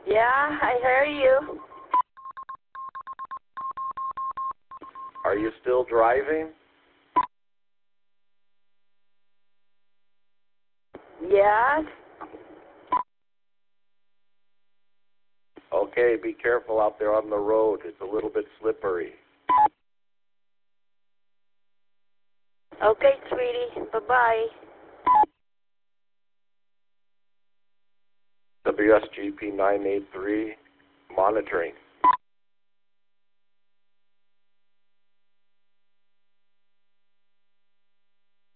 Yeah, I hear you. Are you still driving? Yes. Okay, be careful out there on the road. It's a little bit slippery. Okay, sweetie. Bye-bye. WSGP 983, monitoring.